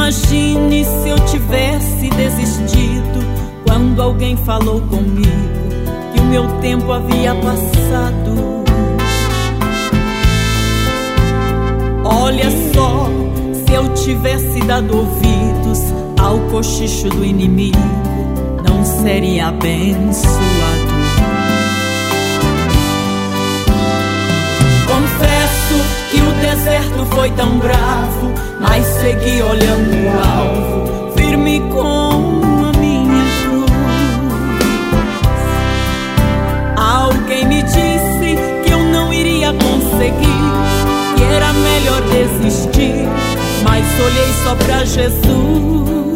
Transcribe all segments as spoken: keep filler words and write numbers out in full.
Imagine se eu tivesse desistido quando alguém falou comigo que o meu tempo havia passado. Olha só, se eu tivesse dado ouvidos ao cochicho do inimigo, não seria abençoado. Confesso que o deserto foi tão bravo, mas segui olhando o alvo, firme com a minha cruz. Alguém me disse que eu não iria conseguir, que era melhor desistir, mas olhei só pra Jesus.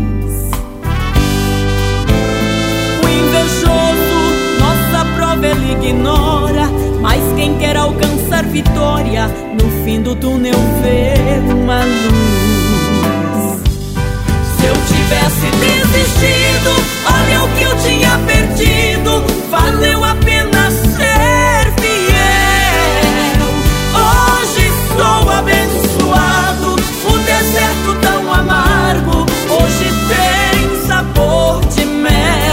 O invejoso nossa prova ele ignora, mas quem quer alcançar vitória, no fim do túnel vê uma luz. Se eu tivesse desistido, olha o que eu tinha perdido. Valeu a pena ser fiel. Hoje sou abençoado. O deserto tão amargo hoje tem sabor de mel.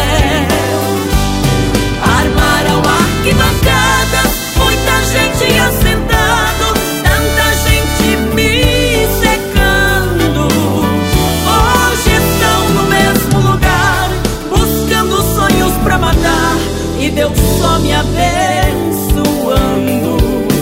Armaram arquibancadas, muita gente assentado, tanta gente me secando. Hoje estão no mesmo lugar, buscando sonhos pra matar, e Deus só me abençoando.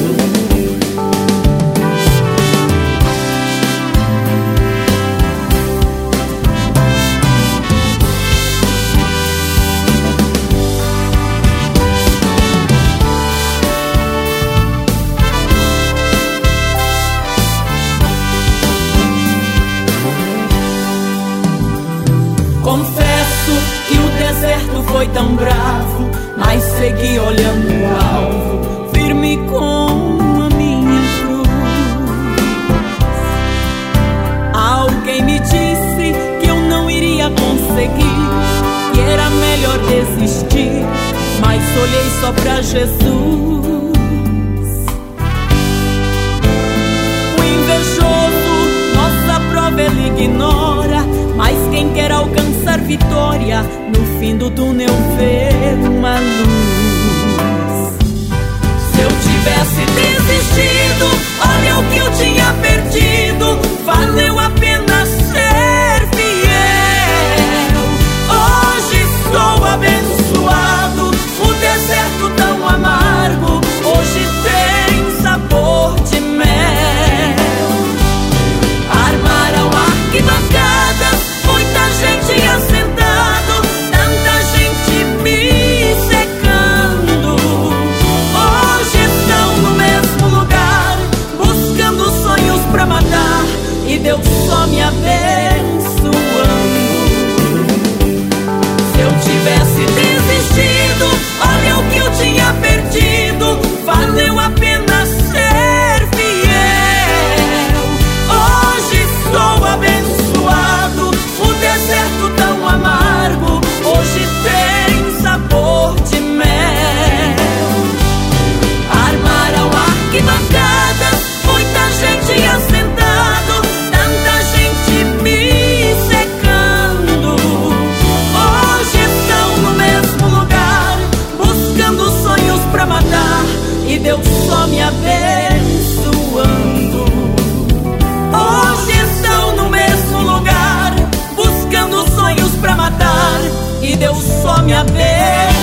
Confesso que o deserto foi tão bravo, mas segui olhando o alvo, firme com a minha cruz. Alguém me disse que eu não iria conseguir, que era melhor desistir, mas olhei só pra Jesus. O invejoso nossa prova ele ignora, mas quem quer alcançar vitória, no fim do túnel vê uma luz. Se eu tivesse desistido, olha o que eu tinha perdido. Valeu a pena ser fiel. Hoje sou abençoado. O deserto tão amargo hoje tem sabor de mel. Armaram arquibancadas, muita gente assentado, tanta gente me secando. Hoje estão no mesmo lugar, buscando sonhos pra matar, e Deus só me abençoando. Se eu tivesse desistido, olha o que eu tinha perdido. Valeu a pena ser fiel. Hoje sou abençoado. O deserto tão amargo hoje tem sabor de mel. Armaram arquibancadas, muita gente assentado, tanta gente me secando. Hoje estão no mesmo lugar, buscando sonhos pra matar, e Deus só me abençoando. Hoje estão no mesmo lugar, buscando sonhos pra matar, e Deus só me abençoando.